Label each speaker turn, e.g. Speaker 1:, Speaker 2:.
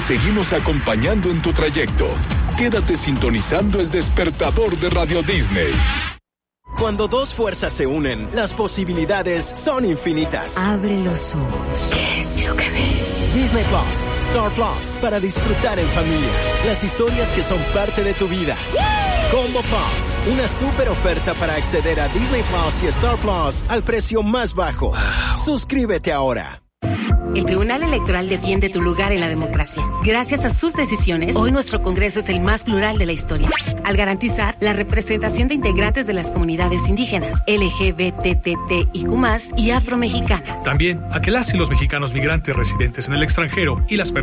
Speaker 1: seguimos acompañando en tu trayecto. Quédate sintonizando el despertador de Radio Disney.
Speaker 2: Cuando dos fuerzas se unen, las posibilidades son infinitas.
Speaker 3: Abre los ojos.
Speaker 4: ¿Qué es lo que ves?
Speaker 2: Disney Plus, Star Plus, para disfrutar en familia. Las historias que son parte de tu vida. Combo Plus, una super oferta para acceder a Disney Plus y Star Plus al precio más bajo. Suscríbete ahora.
Speaker 5: El Tribunal Electoral defiende tu lugar en la democracia. Gracias a sus decisiones, hoy nuestro Congreso es el más plural de la historia, al garantizar la representación de integrantes de las comunidades indígenas, LGBTTIQ+, y afromexicanas.
Speaker 6: También a que las y los mexicanos migrantes residentes en el extranjero y las personas